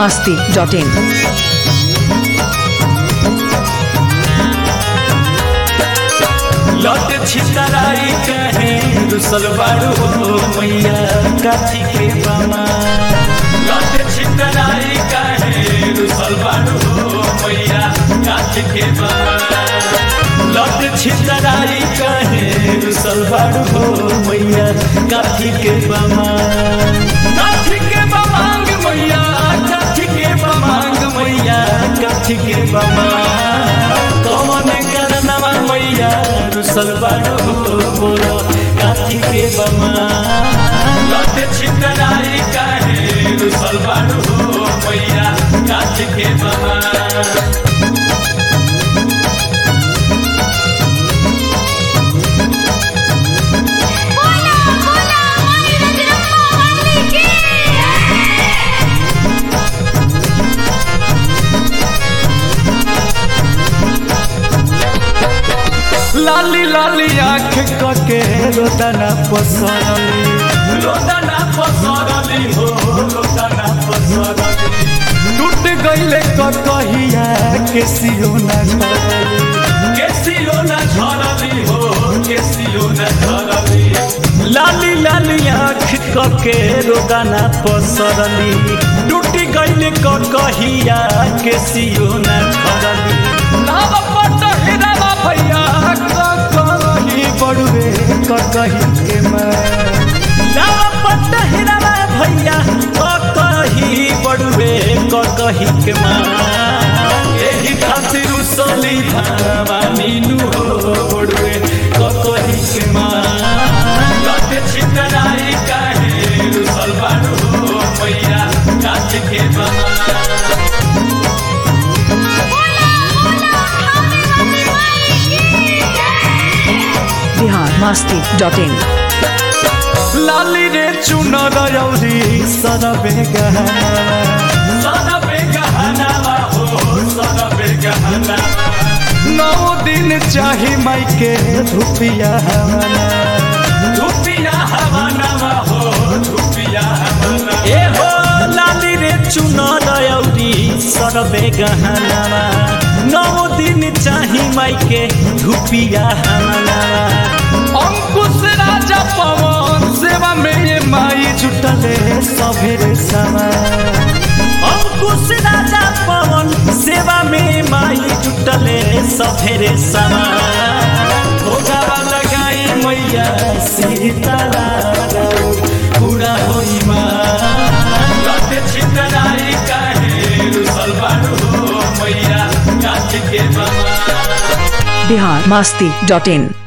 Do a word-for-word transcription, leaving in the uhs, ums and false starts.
masti dot in. लौट छितराई कहे रुसल बारू हो मैया काठी के बमा। लौट छितराई कहे रुसल बारू हो मैया काठी के बमा। लौट छितराई कहे रुसल बारू हो मैया काठी के बमा। काठी के बमांग मैया काठी के बमांग मैया काठी के बमा। कौन करनवा मैया रुसल बारू बोलो काठी के बमा। लौट छितराई कहे रुसल बारू मैया काठी के बमा। लाली लाली आँख कके रोदना पसरली रोदना पसरली हो रोदना पसरली। टूट गईले कहिया केसियो न झरली केसियो न झरली हो केसियो न झरली। लाली लाली आँख कके रोदना पसरली टूट गईले कहिया केसियो न झरली। नाव पट हिरावा भैया कही बड़ुए कही के माँ पट हिरावा भैया कही बड़ुए कही के माँ। यही खातिर उसली धावा मीनू हो बड़ुए कही के माँ। लौट छितराई कहे रुसल बारू हो मैया काठी के बमा। masti dot in. लाली रे चुनर रौरी सरबे गहना सरबे गहना हो सरबे गहना। नौ दिन चाही माई के धुपिया हवाना धुपिया हवाना हो धुपिया हवाना। ए हो लाली रे चुनर रौरी सरबे गहना नौ दिन चाही माई के धुपिया हवाना। अंकुश राजा पवन सेवा में माई जुटले सभेरे समा। अंकुश राजा पवन सेवा में माई जुटले सभेरे समा। भोगावा लगाई मैया सीतारा पूरा होई माँ। लौट छितराई कहे रुसल बारू हो मैया काठी के बमा। Bihar masti dot in.